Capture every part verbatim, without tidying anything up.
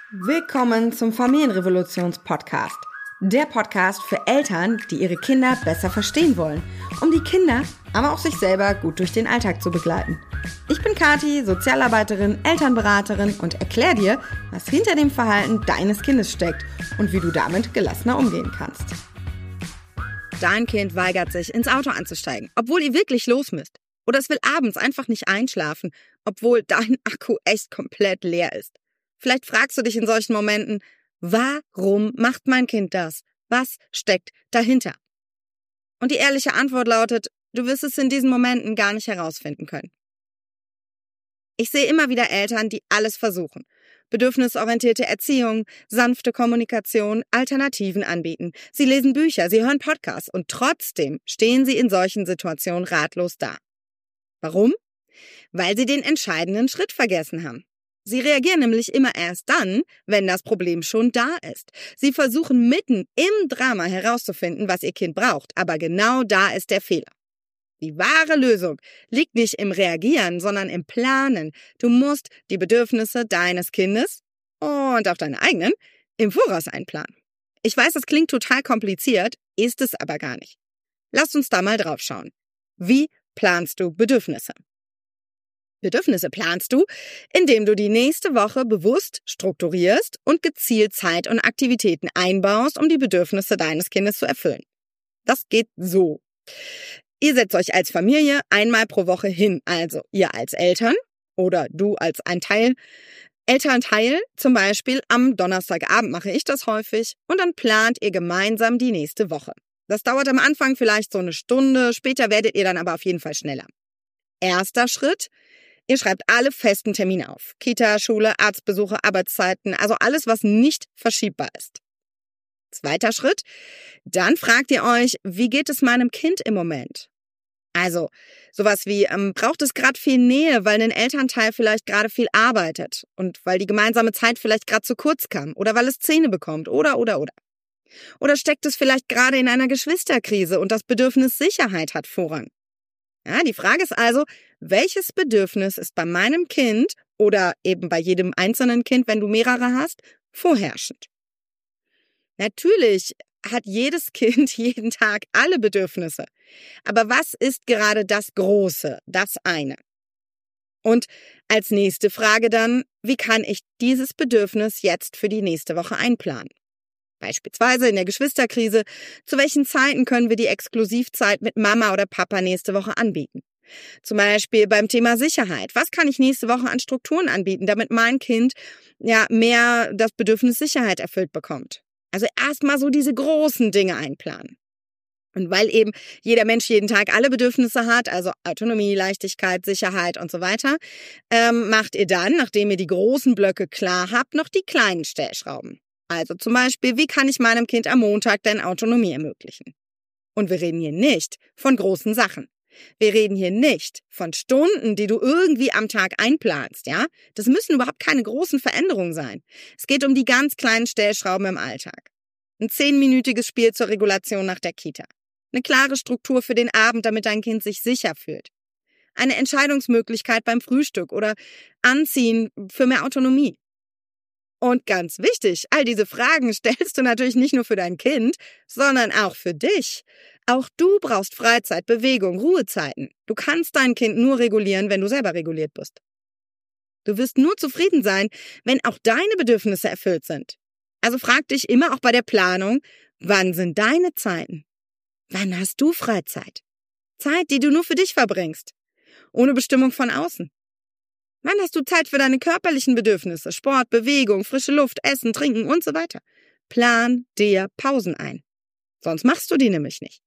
Willkommen zum Familienrevolutions-Podcast. Der Podcast für Eltern, die ihre Kinder besser verstehen wollen, um die Kinder, aber auch sich selber gut durch den Alltag zu begleiten. Ich bin Kathi, Sozialarbeiterin, Elternberaterin und erkläre dir, was hinter dem Verhalten deines Kindes steckt und wie du damit gelassener umgehen kannst. Dein Kind weigert sich, ins Auto anzusteigen, obwohl ihr wirklich los müsst. Oder es will abends einfach nicht einschlafen, obwohl dein Akku echt komplett leer ist. Vielleicht fragst du dich in solchen Momenten, warum macht mein Kind das? Was steckt dahinter? Und die ehrliche Antwort lautet, du wirst es in diesen Momenten gar nicht herausfinden können. Ich sehe immer wieder Eltern, die alles versuchen. Bedürfnisorientierte Erziehung, sanfte Kommunikation, Alternativen anbieten. Sie lesen Bücher, sie hören Podcasts und trotzdem stehen sie in solchen Situationen ratlos da. Warum? Weil sie den entscheidenden Schritt vergessen haben. Sie reagieren nämlich immer erst dann, wenn das Problem schon da ist. Sie versuchen mitten im Drama herauszufinden, was ihr Kind braucht, aber genau da ist der Fehler. Die wahre Lösung liegt nicht im Reagieren, sondern im Planen. Du musst die Bedürfnisse deines Kindes und auch deine eigenen im Voraus einplanen. Ich weiß, das klingt total kompliziert, ist es aber gar nicht. Lasst uns da mal drauf schauen. Wie planst du Bedürfnisse? Bedürfnisse planst du, indem du die nächste Woche bewusst strukturierst und gezielt Zeit und Aktivitäten einbaust, um die Bedürfnisse deines Kindes zu erfüllen. Das geht so. Ihr setzt euch als Familie einmal pro Woche hin, also ihr als Eltern oder du als ein Teil, Elternteil, zum Beispiel am Donnerstagabend mache ich das häufig, und dann plant ihr gemeinsam die nächste Woche. Das dauert am Anfang vielleicht so eine Stunde, später werdet ihr dann aber auf jeden Fall schneller. Erster Schritt: Ihr schreibt alle festen Termine auf. Kita, Schule, Arztbesuche, Arbeitszeiten, also alles, was nicht verschiebbar ist. Zweiter Schritt: Dann fragt ihr euch, wie geht es meinem Kind im Moment? Also sowas wie, ähm, braucht es gerade viel Nähe, weil ein Elternteil vielleicht gerade viel arbeitet und weil die gemeinsame Zeit vielleicht gerade zu kurz kam oder weil es Zähne bekommt oder, oder, oder. Oder steckt es vielleicht gerade in einer Geschwisterkrise und das Bedürfnis Sicherheit hat Vorrang? Ja, die Frage ist also, welches Bedürfnis ist bei meinem Kind oder eben bei jedem einzelnen Kind, wenn du mehrere hast, vorherrschend? Natürlich hat jedes Kind jeden Tag alle Bedürfnisse. Aber was ist gerade das Große, das eine? Und als nächste Frage dann, wie kann ich dieses Bedürfnis jetzt für die nächste Woche einplanen? Beispielsweise in der Geschwisterkrise, zu welchen Zeiten können wir die Exklusivzeit mit Mama oder Papa nächste Woche anbieten? Zum Beispiel beim Thema Sicherheit. Was kann ich nächste Woche an Strukturen anbieten, damit mein Kind ja mehr das Bedürfnis Sicherheit erfüllt bekommt? Also erstmal so diese großen Dinge einplanen. Und weil eben jeder Mensch jeden Tag alle Bedürfnisse hat, also Autonomie, Leichtigkeit, Sicherheit und so weiter, ähm, macht ihr dann, nachdem ihr die großen Blöcke klar habt, noch die kleinen Stellschrauben. Also zum Beispiel, wie kann ich meinem Kind am Montag denn Autonomie ermöglichen? Und wir reden hier nicht von großen Sachen. Wir reden hier nicht von Stunden, die du irgendwie am Tag einplanst, ja? Das müssen überhaupt keine großen Veränderungen sein. Es geht um die ganz kleinen Stellschrauben im Alltag. Ein zehnminütiges Spiel zur Regulation nach der Kita. Eine klare Struktur für den Abend, damit dein Kind sich sicher fühlt. Eine Entscheidungsmöglichkeit beim Frühstück oder Anziehen für mehr Autonomie. Und ganz wichtig, all diese Fragen stellst du natürlich nicht nur für dein Kind, sondern auch für dich. Auch du brauchst Freizeit, Bewegung, Ruhezeiten. Du kannst dein Kind nur regulieren, wenn du selber reguliert bist. Du wirst nur zufrieden sein, wenn auch deine Bedürfnisse erfüllt sind. Also frag dich immer auch bei der Planung, wann sind deine Zeiten? Wann hast du Freizeit? Zeit, die du nur für dich verbringst, ohne Bestimmung von außen. Wann hast du Zeit für deine körperlichen Bedürfnisse? Sport, Bewegung, frische Luft, Essen, Trinken und so weiter. Plan dir Pausen ein. Sonst machst du die nämlich nicht.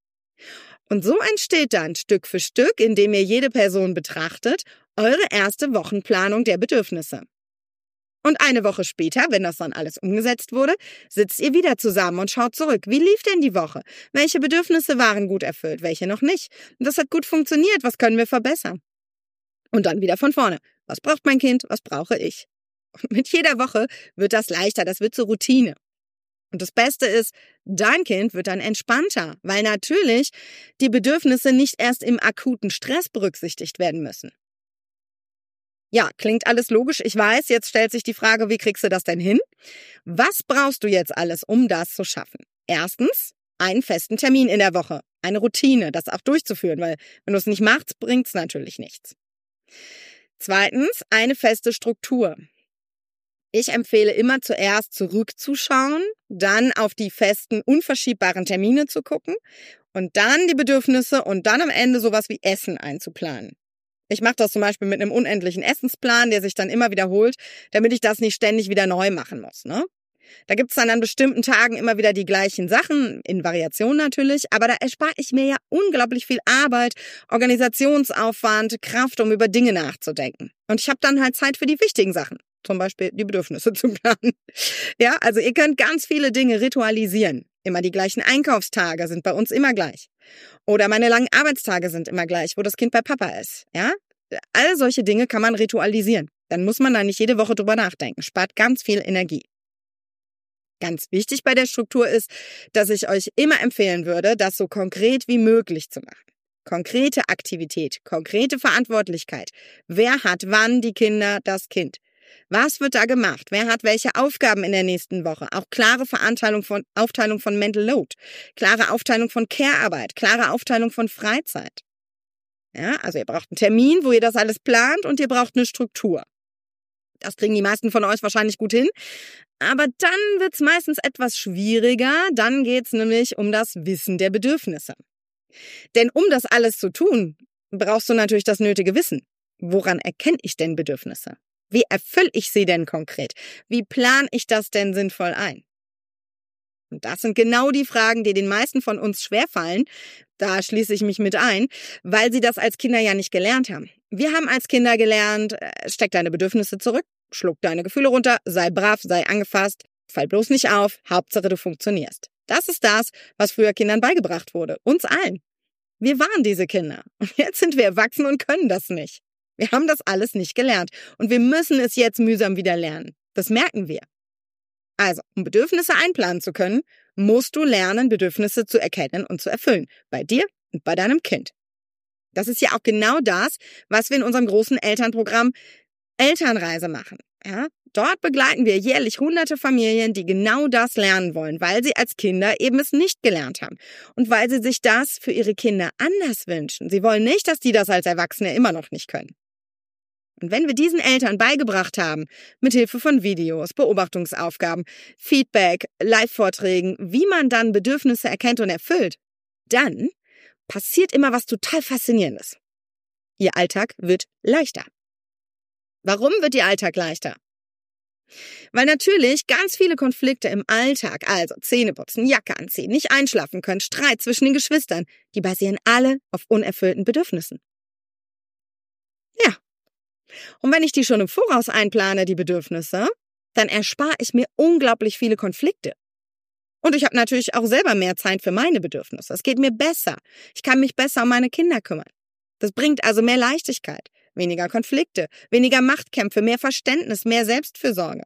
Und so entsteht dann Stück für Stück, indem ihr jede Person betrachtet, eure erste Wochenplanung der Bedürfnisse. Und eine Woche später, wenn das dann alles umgesetzt wurde, sitzt ihr wieder zusammen und schaut zurück. Wie lief denn die Woche? Welche Bedürfnisse waren gut erfüllt? Welche noch nicht? Und das hat gut funktioniert. Was können wir verbessern? Und dann wieder von vorne. Was braucht mein Kind? Was brauche ich? Und mit jeder Woche wird das leichter. Das wird zur Routine. Und das Beste ist, dein Kind wird dann entspannter, weil natürlich die Bedürfnisse nicht erst im akuten Stress berücksichtigt werden müssen. Ja, klingt alles logisch. Ich weiß, jetzt stellt sich die Frage, wie kriegst du das denn hin? Was brauchst du jetzt alles, um das zu schaffen? Erstens, einen festen Termin in der Woche. Eine Routine, das auch durchzuführen, weil wenn du es nicht machst, bringt es natürlich nichts. Zweitens, eine feste Struktur. Ich empfehle immer zuerst zurückzuschauen, dann auf die festen, unverschiebbaren Termine zu gucken und dann die Bedürfnisse und dann am Ende sowas wie Essen einzuplanen. Ich mache das zum Beispiel mit einem unendlichen Essensplan, der sich dann immer wiederholt, damit ich das nicht ständig wieder neu machen muss, ne? Da gibt's dann an bestimmten Tagen immer wieder die gleichen Sachen, in Variation natürlich, aber da erspare ich mir ja unglaublich viel Arbeit, Organisationsaufwand, Kraft, um über Dinge nachzudenken. Und ich habe dann halt Zeit für die wichtigen Sachen, zum Beispiel die Bedürfnisse zu planen. Ja, also ihr könnt ganz viele Dinge ritualisieren. Immer die gleichen Einkaufstage sind bei uns immer gleich. Oder meine langen Arbeitstage sind immer gleich, wo das Kind bei Papa ist. Ja, all solche Dinge kann man ritualisieren. Dann muss man da nicht jede Woche drüber nachdenken. Spart ganz viel Energie. Ganz wichtig bei der Struktur ist, dass ich euch immer empfehlen würde, das so konkret wie möglich zu machen. Konkrete Aktivität, konkrete Verantwortlichkeit. Wer hat wann die Kinder das Kind? Was wird da gemacht? Wer hat welche Aufgaben in der nächsten Woche? Auch klare Veranteilung von, Aufteilung von Mental Load, klare Aufteilung von Care-Arbeit, klare Aufteilung von Freizeit. Ja, also ihr braucht einen Termin, wo ihr das alles plant und ihr braucht eine Struktur. Das kriegen die meisten von euch wahrscheinlich gut hin. Aber dann wird's meistens etwas schwieriger. Dann geht's nämlich um das Wissen der Bedürfnisse. Denn um das alles zu tun, brauchst du natürlich das nötige Wissen. Woran erkenne ich denn Bedürfnisse? Wie erfülle ich sie denn konkret? Wie plane ich das denn sinnvoll ein? Und das sind genau die Fragen, die den meisten von uns schwerfallen. Da schließe ich mich mit ein, weil sie das als Kinder ja nicht gelernt haben. Wir haben als Kinder gelernt, steck deine Bedürfnisse zurück, schluck deine Gefühle runter, sei brav, sei angefasst, fall bloß nicht auf, Hauptsache du funktionierst. Das ist das, was früher Kindern beigebracht wurde, uns allen. Wir waren diese Kinder und jetzt sind wir erwachsen und können das nicht. Wir haben das alles nicht gelernt und wir müssen es jetzt mühsam wieder lernen. Das merken wir. Also, um Bedürfnisse einplanen zu können, musst du lernen, Bedürfnisse zu erkennen und zu erfüllen. Bei dir und bei deinem Kind. Das ist ja auch genau das, was wir in unserem großen Elternprogramm Elternreise machen. Ja? Dort begleiten wir jährlich hunderte Familien, die genau das lernen wollen, weil sie als Kinder eben es nicht gelernt haben. Und weil sie sich das für ihre Kinder anders wünschen. Sie wollen nicht, dass die das als Erwachsene immer noch nicht können. Und wenn wir diesen Eltern beigebracht haben, mit Hilfe von Videos, Beobachtungsaufgaben, Feedback, Live-Vorträgen, wie man dann Bedürfnisse erkennt und erfüllt, dann passiert immer was total Faszinierendes. Ihr Alltag wird leichter. Warum wird Ihr Alltag leichter? Weil natürlich ganz viele Konflikte im Alltag, also Zähneputzen, Jacke anziehen, nicht einschlafen können, Streit zwischen den Geschwistern, die basieren alle auf unerfüllten Bedürfnissen. Ja. Und wenn ich die schon im Voraus einplane, die Bedürfnisse, dann erspare ich mir unglaublich viele Konflikte. Und ich habe natürlich auch selber mehr Zeit für meine Bedürfnisse. Es geht mir besser. Ich kann mich besser um meine Kinder kümmern. Das bringt also mehr Leichtigkeit, weniger Konflikte, weniger Machtkämpfe, mehr Verständnis, mehr Selbstfürsorge.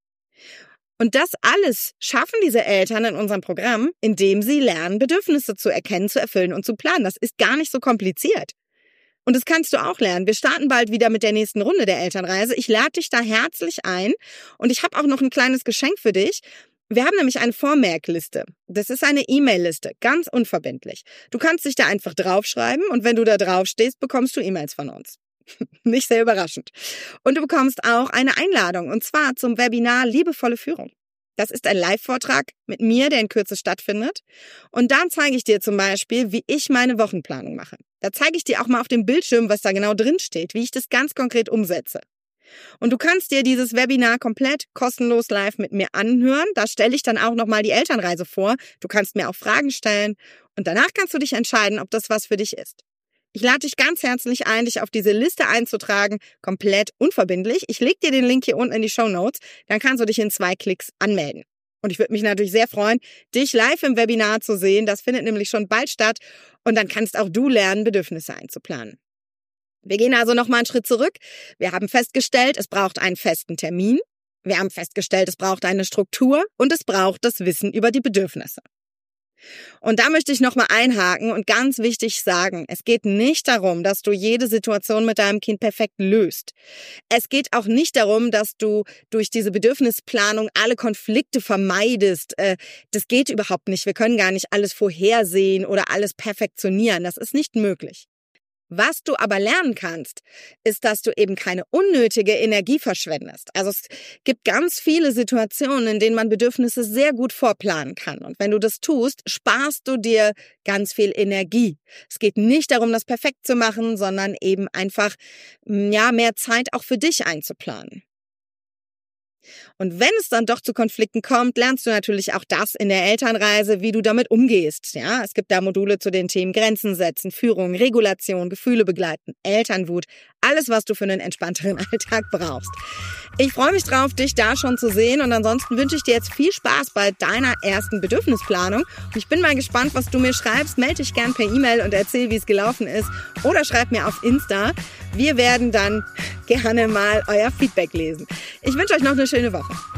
Und das alles schaffen diese Eltern in unserem Programm, indem sie lernen, Bedürfnisse zu erkennen, zu erfüllen und zu planen. Das ist gar nicht so kompliziert. Und das kannst du auch lernen. Wir starten bald wieder mit der nächsten Runde der Elternreise. Ich lade dich da herzlich ein und ich habe auch noch ein kleines Geschenk für dich. Wir haben nämlich eine Vormerkliste. Das ist eine E-Mail-Liste, ganz unverbindlich. Du kannst dich da einfach draufschreiben und wenn du da draufstehst, bekommst du E-Mails von uns. Nicht sehr überraschend. Und du bekommst auch eine Einladung und zwar zum Webinar Liebevolle Führung. Das ist ein Live-Vortrag mit mir, der in Kürze stattfindet. Und da zeige ich dir zum Beispiel, wie ich meine Wochenplanung mache. Da zeige ich dir auch mal auf dem Bildschirm, was da genau drin steht, wie ich das ganz konkret umsetze. Und du kannst dir dieses Webinar komplett kostenlos live mit mir anhören. Da stelle ich dann auch nochmal die Elternreise vor. Du kannst mir auch Fragen stellen und danach kannst du dich entscheiden, ob das was für dich ist. Ich lade dich ganz herzlich ein, dich auf diese Liste einzutragen, komplett unverbindlich. Ich lege dir den Link hier unten in die Shownotes, dann kannst du dich in zwei Klicks anmelden. Und ich würde mich natürlich sehr freuen, dich live im Webinar zu sehen. Das findet nämlich schon bald statt und dann kannst auch du lernen, Bedürfnisse einzuplanen. Wir gehen also nochmal einen Schritt zurück. Wir haben festgestellt, es braucht einen festen Termin. Wir haben festgestellt, es braucht eine Struktur und es braucht das Wissen über die Bedürfnisse. Und da möchte ich nochmal einhaken und ganz wichtig sagen, es geht nicht darum, dass du jede Situation mit deinem Kind perfekt löst. Es geht auch nicht darum, dass du durch diese Bedürfnisplanung alle Konflikte vermeidest. Das geht überhaupt nicht. Wir können gar nicht alles vorhersehen oder alles perfektionieren. Das ist nicht möglich. Was du aber lernen kannst, ist, dass du eben keine unnötige Energie verschwendest. Also es gibt ganz viele Situationen, in denen man Bedürfnisse sehr gut vorplanen kann. Und wenn du das tust, sparst du dir ganz viel Energie. Es geht nicht darum, das perfekt zu machen, sondern eben einfach, ja, mehr Zeit auch für dich einzuplanen. Und wenn es dann doch zu Konflikten kommt, lernst du natürlich auch das in der Elternreise, wie du damit umgehst. Ja, es gibt da Module zu den Themen Grenzen setzen, Führung, Regulation, Gefühle begleiten, Elternwut, alles, was du für einen entspannteren Alltag brauchst. Ich freue mich drauf, dich da schon zu sehen und ansonsten wünsche ich dir jetzt viel Spaß bei deiner ersten Bedürfnisplanung. Und ich bin mal gespannt, was du mir schreibst. Melde dich gern per E-Mail und erzähl, wie es gelaufen ist oder schreib mir auf Insta. Wir werden dann gerne mal euer Feedback lesen. Ich wünsche euch noch eine schöne Woche.